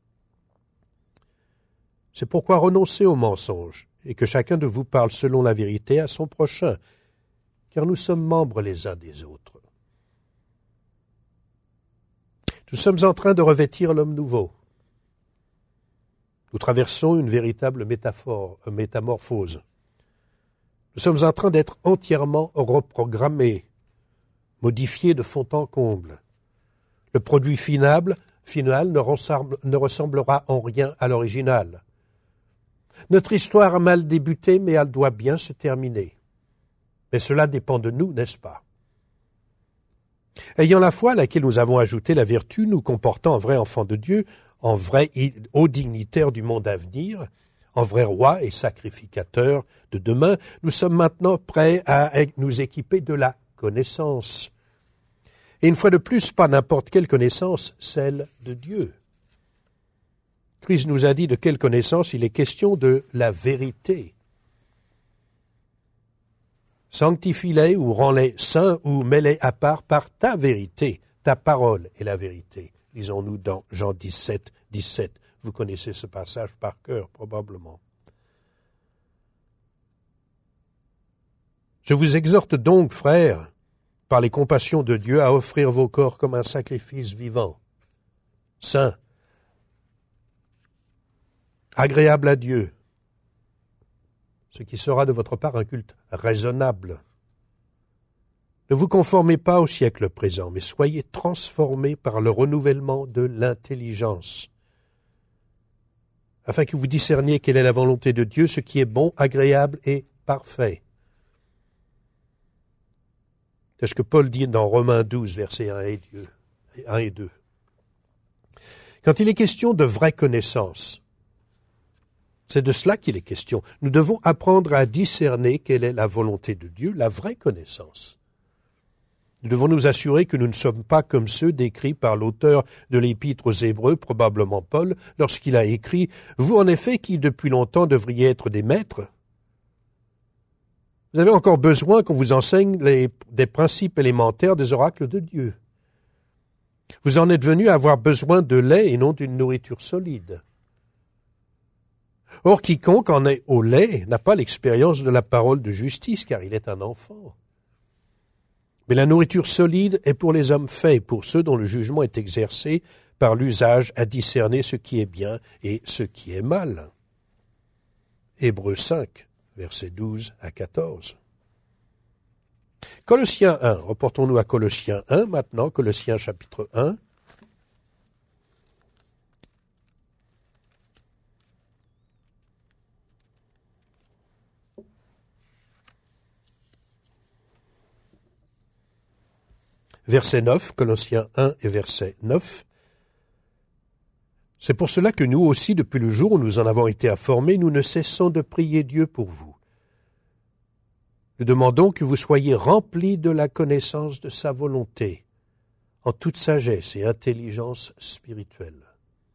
C'est pourquoi renoncez au mensonge et que chacun de vous parle selon la vérité à son prochain, car nous sommes membres les uns des autres. Nous sommes en train de revêtir l'homme nouveau. Nous traversons une véritable métaphore, une métamorphose. Nous sommes en train d'être entièrement reprogrammés, modifiés de fond en comble. Le produit final, final ne, ressemble, ne ressemblera en rien à l'original. Notre histoire a mal débuté, mais elle doit bien se terminer. Mais cela dépend de nous, n'est-ce pas? Ayant la foi à laquelle nous avons ajouté la vertu, nous comportant en vrai enfant de Dieu, en vrai haut dignitaire du monde à venir, en vrai roi et sacrificateur de demain, nous sommes maintenant prêts à nous équiper de la connaissance. Et une fois de plus, pas n'importe quelle connaissance, celle de Dieu. Christ nous a dit de quelle connaissance il est question, de la vérité. Sanctifie-les ou rends-les saints ou mets-les à part par ta vérité. Ta parole est la vérité. Lisons-nous dans Jean dix-sept, dix-sept. Vous connaissez ce passage par cœur, probablement. Je vous exhorte donc, frères, par les compassions de Dieu, à offrir vos corps comme un sacrifice vivant, saint, agréable à Dieu, ce qui sera de votre part un culte raisonnable. Ne vous conformez pas au siècle présent, mais soyez transformés par le renouvellement de l'intelligence, afin que vous discerniez quelle est la volonté de Dieu, ce qui est bon, agréable et parfait. C'est ce que Paul dit dans Romains douze, versets un et deux. Quand il est question de vraie connaissance, c'est de cela qu'il est question. Nous devons apprendre à discerner quelle est la volonté de Dieu, la vraie connaissance. Nous devons nous assurer que nous ne sommes pas comme ceux décrits par l'auteur de l'Épître aux Hébreux, probablement Paul, lorsqu'il a écrit « Vous en effet qui depuis longtemps devriez être des maîtres, vous avez encore besoin qu'on vous enseigne les, des principes élémentaires des oracles de Dieu. Vous en êtes venus à avoir besoin de lait et non d'une nourriture solide. Or, quiconque en est au lait n'a pas l'expérience de la parole de justice, car il est un enfant. Mais la nourriture solide est pour les hommes faits, pour ceux dont le jugement est exercé par l'usage à discerner ce qui est bien et ce qui est mal. » Hébreux cinq, versets douze à quatorze. Colossiens un, reportons-nous à Colossiens un maintenant, Colossiens chapitre un. Verset neuf, Colossiens un et verset neuf. C'est pour cela que nous aussi, depuis le jour où nous en avons été informés, nous ne cessons de prier Dieu pour vous. Nous demandons que vous soyez remplis de la connaissance de sa volonté, en toute sagesse et intelligence spirituelle.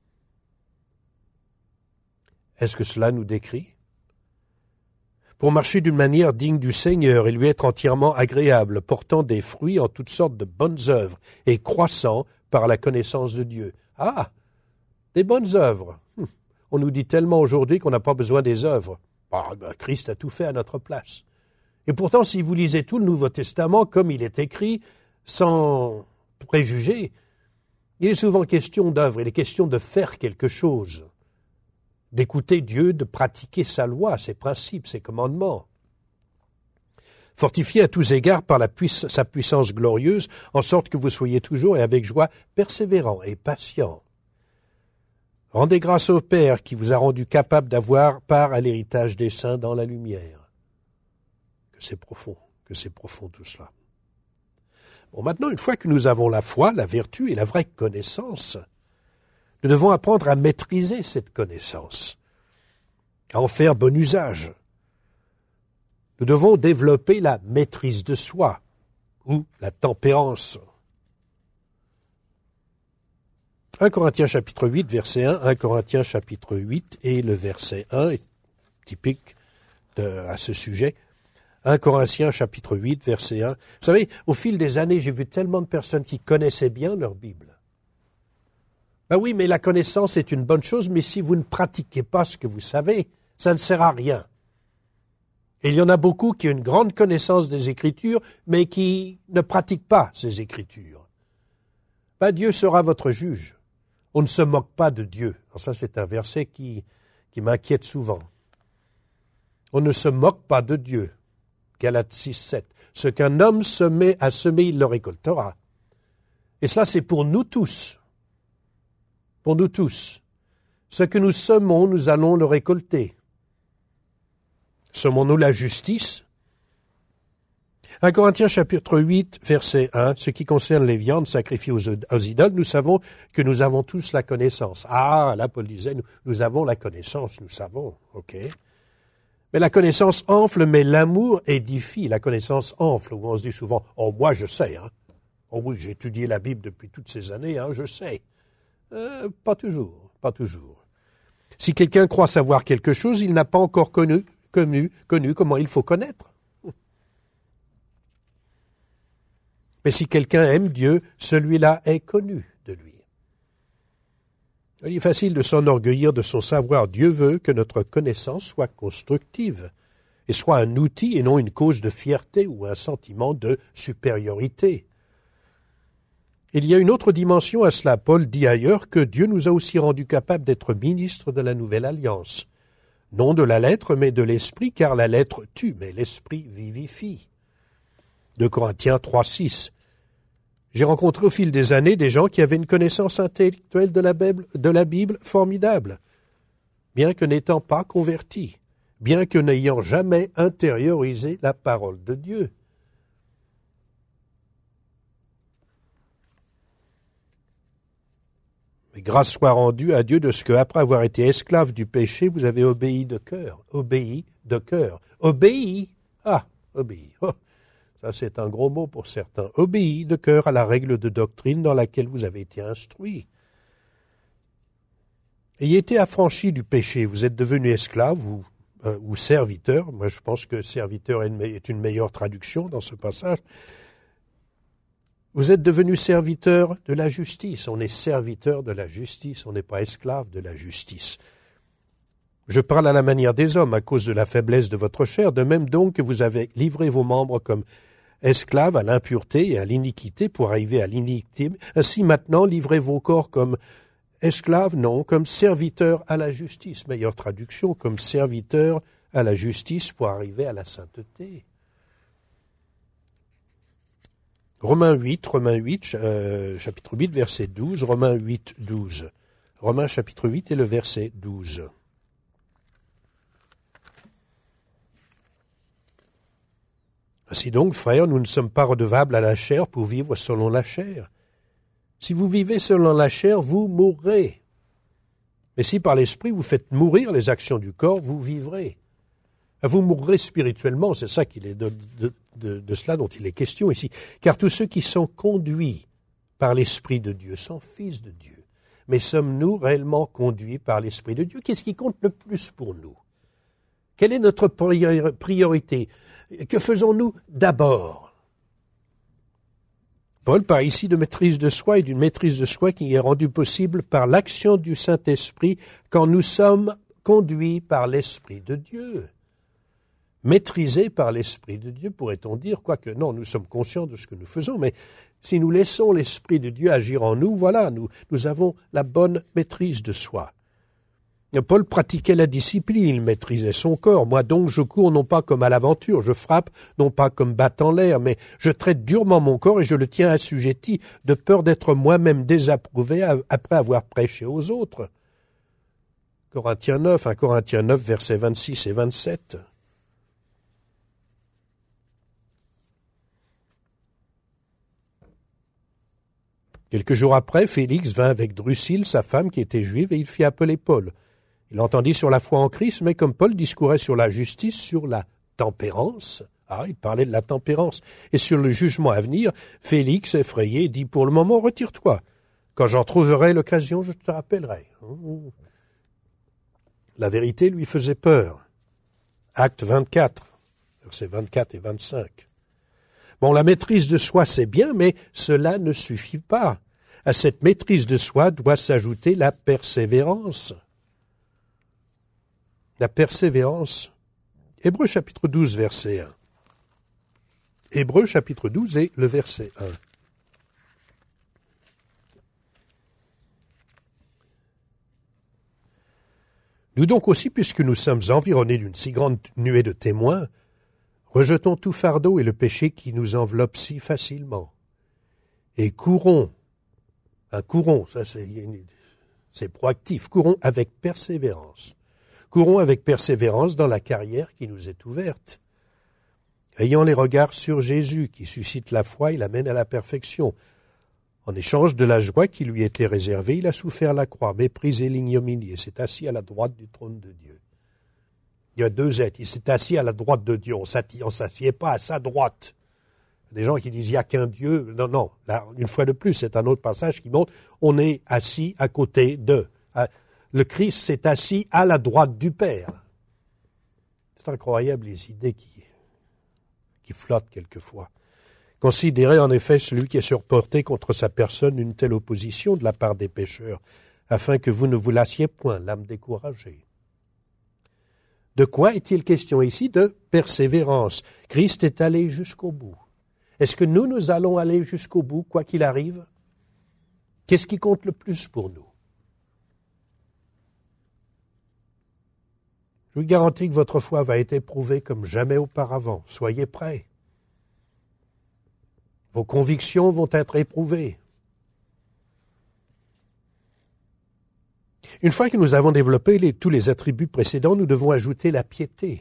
Est-ce que cela nous décrit? Pour marcher d'une manière digne du Seigneur et lui être entièrement agréable, portant des fruits en toutes sortes de bonnes œuvres et croissant par la connaissance de Dieu. Ah! Des bonnes œuvres. On nous dit tellement aujourd'hui qu'on n'a pas besoin des œuvres. Ah, ben, Christ a tout fait à notre place. Et pourtant, si vous lisez tout le Nouveau Testament comme il est écrit, sans préjugés, il est souvent question d'œuvre, il est question de faire quelque chose, d'écouter Dieu, de pratiquer sa loi, ses principes, ses commandements. Fortifiez à tous égards par la puiss- sa puissance glorieuse, en sorte que vous soyez toujours et avec joie persévérants et patients. Rendez grâce au Père qui vous a rendu capable d'avoir part à l'héritage des saints dans la lumière. Que c'est profond, que c'est profond tout cela. Bon, maintenant, une fois que nous avons la foi, la vertu et la vraie connaissance, nous devons apprendre à maîtriser cette connaissance, à en faire bon usage. Nous devons développer la maîtrise de soi, ou la tempérance. un Corinthiens chapitre huit, verset un, un Corinthiens chapitre huit et le verset un est typique de, à ce sujet. un Corinthiens chapitre huit, verset un. Vous savez, au fil des années, j'ai vu tellement de personnes qui connaissaient bien leur Bible. Ben oui, mais la connaissance est une bonne chose, mais si vous ne pratiquez pas ce que vous savez, ça ne sert à rien. Et il y en a beaucoup qui ont une grande connaissance des Écritures, mais qui ne pratiquent pas ces Écritures. Ben, Dieu sera votre juge. On ne se moque pas de Dieu. Alors ça, c'est un verset qui, qui m'inquiète souvent. On ne se moque pas de Dieu. Galates six, sept. Ce qu'un homme se met à semer, il le récoltera. Et cela, c'est pour nous tous. Pour nous tous. Ce que nous semons, nous allons le récolter. Semons-nous la justice? un Corinthiens chapitre huit, verset un, ce qui concerne les viandes sacrifiées aux, aux idoles, nous savons que nous avons tous la connaissance. Ah, là, Paul disait, nous, nous avons la connaissance, nous savons, ok. Mais la connaissance enfle, mais l'amour édifie. La connaissance enfle, où on se dit souvent, oh, moi, je sais, hein. Oh oui, j'ai étudié la Bible depuis toutes ces années, hein, je sais. Euh, pas toujours, pas toujours. Si quelqu'un croit savoir quelque chose, il n'a pas encore connu, connu, connu comment il faut connaître. Mais si quelqu'un aime Dieu, celui-là est connu de lui. Il est facile de s'enorgueillir de son savoir. Dieu veut que notre connaissance soit constructive et soit un outil et non une cause de fierté ou un sentiment de supériorité. Il y a une autre dimension à cela. Paul dit ailleurs que Dieu nous a aussi rendus capables d'être ministres de la nouvelle alliance. Non de la lettre, mais de l'esprit, car la lettre tue, mais l'esprit vivifie. deux Corinthiens trois, six. J'ai rencontré au fil des années des gens qui avaient une connaissance intellectuelle de la Bible, de la Bible formidable, bien que n'étant pas convertis, bien que n'ayant jamais intériorisé la parole de Dieu. Mais grâce soit rendue à Dieu de ce que, après avoir été esclave du péché, vous avez obéi de cœur, obéi de cœur, obéi, ah, obéi, oh. Ça, c'est un gros mot pour certains. Obéis de cœur à la règle de doctrine dans laquelle vous avez été instruits. Ayez été affranchis du péché. Vous êtes devenus esclaves ou, euh, ou serviteurs. Moi, je pense que serviteur est une, est une meilleure traduction dans ce passage. Vous êtes devenus serviteurs de la justice. On est serviteur de la justice. On n'est pas esclave de la justice. Je parle à la manière des hommes à cause de la faiblesse de votre chair. De même donc que vous avez livré vos membres comme esclaves à l'impureté et à l'iniquité pour arriver à l'iniquité, ainsi maintenant livrez vos corps comme esclaves, non, comme serviteurs à la justice. Meilleure traduction, comme serviteurs à la justice pour arriver à la sainteté. Romains huit, Romains huit, euh, chapitre huit, verset douze, Romains huit, douze. Romains chapitre huit et le verset douze. Ainsi donc, frères, nous ne sommes pas redevables à la chair pour vivre selon la chair. Si vous vivez selon la chair, vous mourrez. Mais si par l'esprit vous faites mourir les actions du corps, vous vivrez. Vous mourrez spirituellement, c'est ça qu'il est de, de, de, de cela dont il est question ici. Car tous ceux qui sont conduits par l'Esprit de Dieu sont fils de Dieu. Mais sommes-nous réellement conduits par l'Esprit de Dieu? Qu'est-ce qui compte le plus pour nous? Quelle est notre priorité? Que faisons-nous d'abord? Paul parle ici de maîtrise de soi et d'une maîtrise de soi qui est rendue possible par l'action du Saint-Esprit quand nous sommes conduits par l'Esprit de Dieu. Maîtrisés par l'Esprit de Dieu, pourrait-on dire, quoique non, nous sommes conscients de ce que nous faisons, mais si nous laissons l'Esprit de Dieu agir en nous, voilà, nous, nous avons la bonne maîtrise de soi. Paul pratiquait la discipline, il maîtrisait son corps. Moi donc, je cours non pas comme à l'aventure, je frappe non pas comme battant l'air, mais je traite durement mon corps et je le tiens assujetti, de peur d'être moi-même désapprouvé après avoir prêché aux autres. Corinthiens neuf, un Corinthiens neuf, versets vingt-six et vingt-sept. Quelques jours après, Félix vint avec Drusille, sa femme qui était juive, et il fit appeler Paul. Il entendit sur la foi en Christ, mais comme Paul discourait sur la justice, sur la tempérance, ah, il parlait de la tempérance, et sur le jugement à venir, Félix, effrayé, dit « Pour le moment, retire-toi. Quand j'en trouverai l'occasion, je te rappellerai. » La vérité lui faisait peur. Acte vingt-quatre, versets vingt-quatre et vingt-cinq. Bon, la maîtrise de soi, c'est bien, mais cela ne suffit pas. À cette maîtrise de soi doit s'ajouter la persévérance. La persévérance. Hébreux chapitre douze, verset un. Hébreux chapitre douze et le verset un. Nous donc aussi, puisque nous sommes environnés d'une si grande nuée de témoins, rejetons tout fardeau et le péché qui nous enveloppe si facilement. Et courons, un courons, ça c'est, c'est proactif, courons avec persévérance. Courons avec persévérance dans la carrière qui nous est ouverte. ayant les regards sur Jésus, qui suscite la foi et l'amène à la perfection. En échange de la joie qui lui était réservée, il a souffert la croix, méprisé l'ignominie, et s'est assis à la droite du trône de Dieu. Il y a deux êtres, il s'est assis à la droite de Dieu, on ne s'assied pas à sa droite. Des gens qui disent il n'y a qu'un Dieu. Non, non, là, une fois de plus, c'est un autre passage qui montre, on est assis à côté d'eux. Le Christ s'est assis à la droite du Père. C'est incroyable les idées qui, qui flottent quelquefois. Considérez en effet celui qui a supporté contre sa personne une telle opposition de la part des pécheurs, afin que vous ne vous lassiez point, l'âme découragée. De quoi est-il question ici? De persévérance. Christ est allé jusqu'au bout. Est-ce que nous, nous allons aller jusqu'au bout, quoi qu'il arrive? Qu'est-ce qui compte le plus pour nous? Je vous garantis que votre foi va être éprouvée comme jamais auparavant. Soyez prêts. Vos convictions vont être éprouvées. Une fois que nous avons développé les, tous les attributs précédents, nous devons ajouter la piété.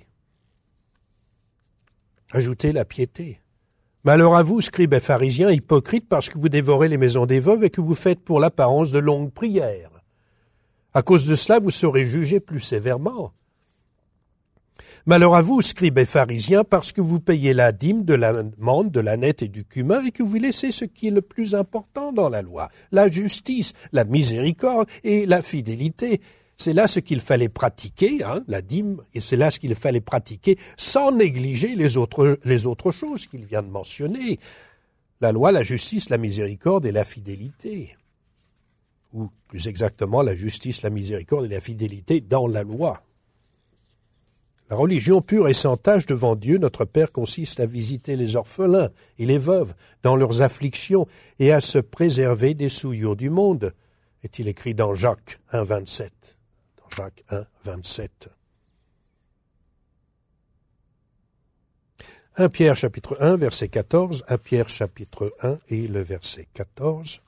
Ajouter la piété. Malheur à vous, scribes et pharisiens, hypocrites, parce que vous dévorez les maisons des veuves et que vous faites pour l'apparence de longues prières. À cause de cela, vous serez jugés plus sévèrement. Malheur à vous, scribes et pharisiens, parce que vous payez la dîme de l'amande, de l'ânette et du cumin, et que vous laissez ce qui est le plus important dans la loi, la justice, la miséricorde et la fidélité. C'est là ce qu'il fallait pratiquer, hein, la dîme, et c'est là ce qu'il fallait pratiquer, sans négliger les autres, les autres choses qu'il vient de mentionner. La loi, la justice, la miséricorde et la fidélité. Ou, plus exactement, la justice, la miséricorde et la fidélité dans la loi. La religion pure et sans tache devant Dieu, notre Père, consiste à visiter les orphelins et les veuves dans leurs afflictions et à se préserver des souillures du monde, est-il écrit dans Jacques un, vingt-sept. Dans Jacques un, vingt-sept. premier Pierre chapitre un, verset quatorze, premier Pierre chapitre un et le verset quatorze.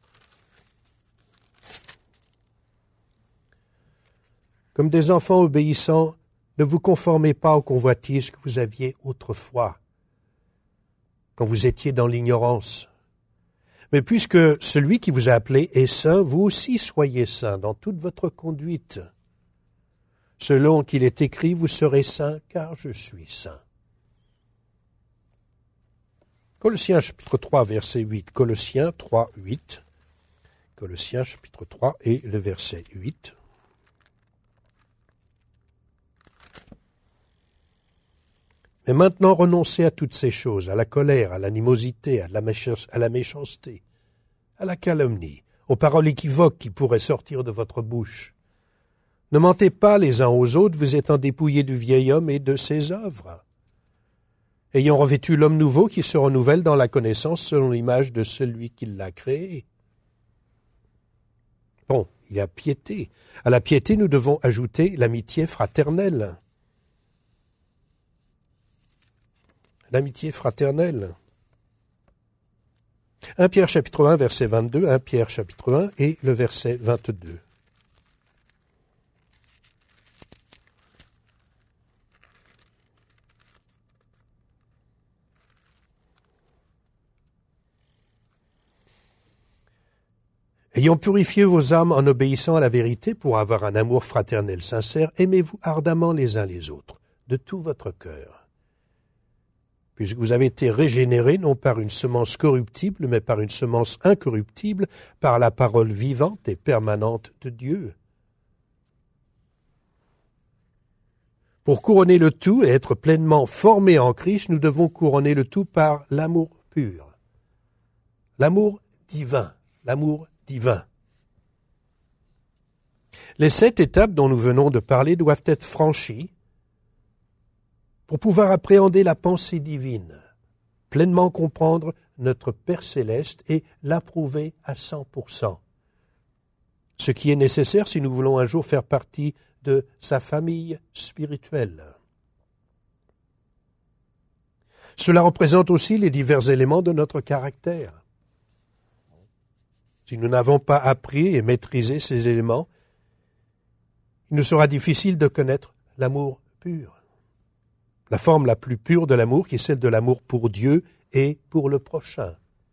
Comme des enfants obéissants, ne vous conformez pas aux convoitises que vous aviez autrefois, quand vous étiez dans l'ignorance. Mais puisque celui qui vous a appelé est saint, vous aussi soyez saints dans toute votre conduite. Selon qu'il est écrit, vous serez saints, car je suis saint. Colossiens chapitre trois, verset huit. Colossiens trois, huit. Colossiens chapitre trois et le verset huit. Mais maintenant, renoncez à toutes ces choses, à la colère, à l'animosité, à la, méch- à la méchanceté, à la calomnie, aux paroles équivoques qui pourraient sortir de votre bouche. Ne mentez pas les uns aux autres, vous étant dépouillés du vieil homme et de ses œuvres, ayant revêtu l'homme nouveau qui se renouvelle dans la connaissance selon l'image de celui qui l'a créé. Bon, il y a piété. À la piété, nous devons ajouter l'amitié fraternelle. L'amitié fraternelle. premier Pierre chapitre un, verset vingt-deux, premier Pierre chapitre un et le verset vingt-deux. Ayant purifié vos âmes en obéissant à la vérité pour avoir un amour fraternel sincère, aimez-vous ardemment les uns les autres, de tout votre cœur. Puisque vous avez été régénérés non par une semence corruptible, mais par une semence incorruptible, par la parole vivante et permanente de Dieu. Pour couronner le tout et être pleinement formés en Christ, nous devons couronner le tout par l'amour pur. L'amour divin. L'amour divin. Les sept étapes dont nous venons de parler doivent être franchies pour pouvoir appréhender la pensée divine, pleinement comprendre notre Père céleste et l'approuver à cent pour cent. Ce qui est nécessaire si nous voulons un jour faire partie de sa famille spirituelle. Cela représente aussi les divers éléments de notre caractère. Si nous n'avons pas appris et maîtrisé ces éléments, il nous sera difficile de connaître l'amour pur. la forme la plus pure de l'amour qui est celle de l'amour pour Dieu et pour le prochain,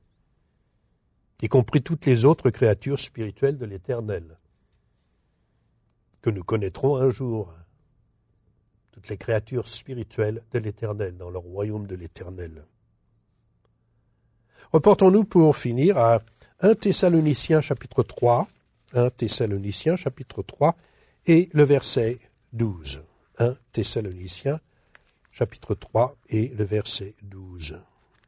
y compris toutes les autres créatures spirituelles de l'Éternel, que nous connaîtrons un jour, toutes les créatures spirituelles de l'Éternel, dans le royaume de l'Éternel. Reportons-nous pour finir à un Thessaloniciens chapitre trois, un Thessaloniciens chapitre trois et le verset douze. un Thessaloniciens chapitre trois et le verset douze.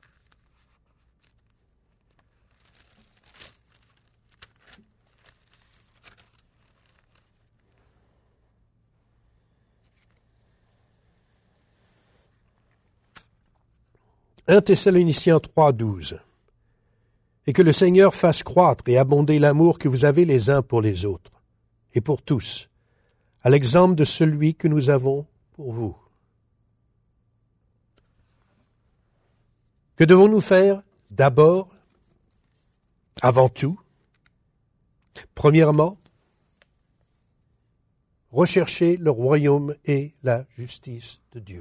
un Thessaloniciens trois, douze. Et que le Seigneur fasse croître et abonder l'amour que vous avez les uns pour les autres, et pour tous, à l'exemple de celui que nous avons pour vous. Que devons-nous faire d'abord, avant tout? Premièrement, rechercher le royaume et la justice de Dieu.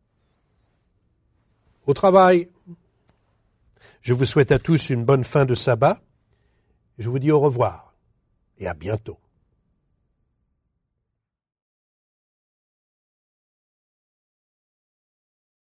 Au travail, je vous souhaite à tous une bonne fin de sabbat. Je vous dis au revoir et à bientôt.